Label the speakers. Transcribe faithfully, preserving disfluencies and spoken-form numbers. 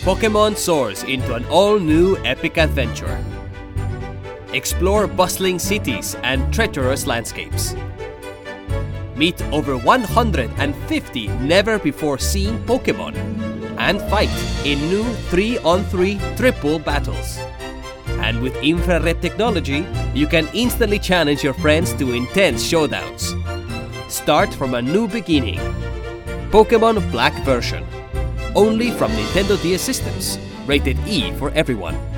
Speaker 1: Pokémon soars into an all-new epic adventure. Explore bustling cities and treacherous landscapes. Meet over one hundred fifty never-before-seen Pokémon and fight in new three on three triple battles. And with infrared technology, you can instantly challenge your friends to intense showdowns. Start from a new beginning. Pokémon Black version. Only from Nintendo D S systems. Rated E for everyone.